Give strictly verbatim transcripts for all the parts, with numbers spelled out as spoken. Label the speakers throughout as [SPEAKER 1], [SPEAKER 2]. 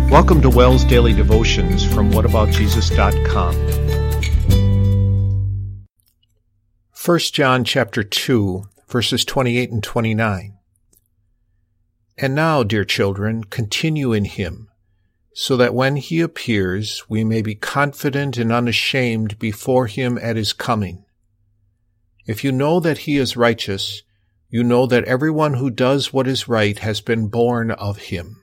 [SPEAKER 1] Welcome to Wells Daily Devotions from what about jesus dot com. First John chapter two, verses twenty-eight and twenty-nine. And now, dear children, continue in him, so that when he appears, we may be confident and unashamed before him at his coming. If you know that he is righteous, you know that everyone who does what is right has been born of him.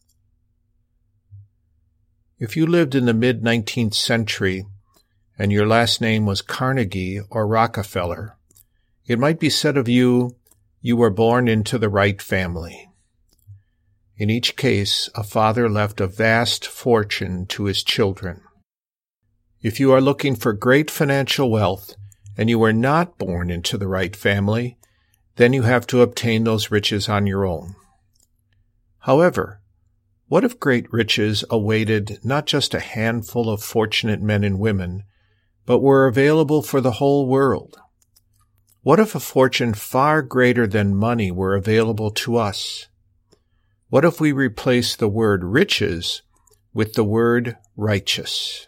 [SPEAKER 1] If you lived in the mid-nineteenth century and your last name was Carnegie or Rockefeller, it might be said of you, you were born into the right family. In each case, a father left a vast fortune to his children. If you are looking for great financial wealth and you were not born into the right family, then you have to obtain those riches on your own. However, what if great riches awaited not just a handful of fortunate men and women, but were available for the whole world? What if a fortune far greater than money were available to us? What if we replace the word riches with the word righteous?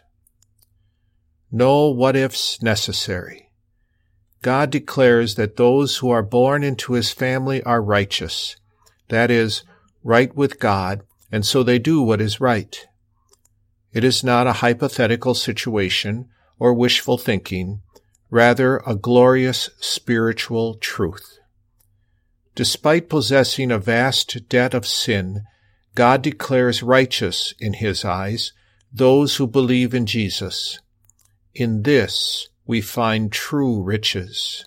[SPEAKER 1] No what-ifs necessary. God declares that those who are born into his family are righteous, that is, right with God, and so they do what is right. It is not a hypothetical situation or wishful thinking, rather a glorious spiritual truth. Despite possessing a vast debt of sin, God declares righteous in his eyes those who believe in Jesus. In this we find true riches.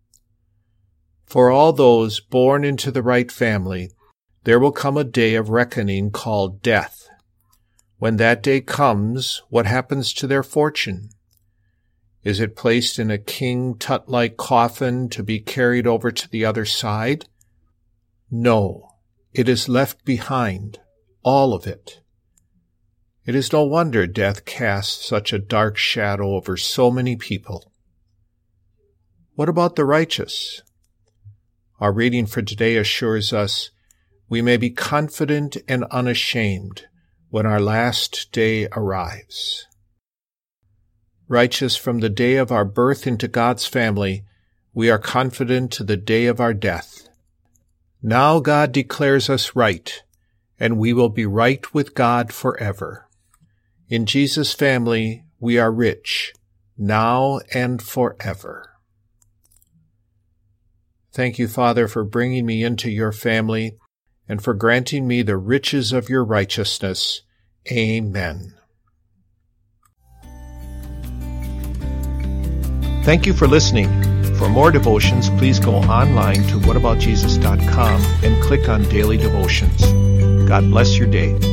[SPEAKER 1] For all those born into the right family, there will come a day of reckoning called death. When that day comes, what happens to their fortune? Is it placed in a King Tut-like coffin to be carried over to the other side? No, it is left behind, all of it. It is no wonder death casts such a dark shadow over so many people. What about the righteous? Our reading for today assures us we may be confident and unashamed when our last day arrives. Righteous from the day of our birth into God's family, we are confident to the day of our death. Now God declares us right, and we will be right with God forever. In Jesus' family, we are rich, now and forever. Thank you, Father, for bringing me into your family and for granting me the riches of your righteousness. Amen. Thank you for listening. For more devotions, please go online to what about jesus dot com and click on Daily Devotions. God bless your day.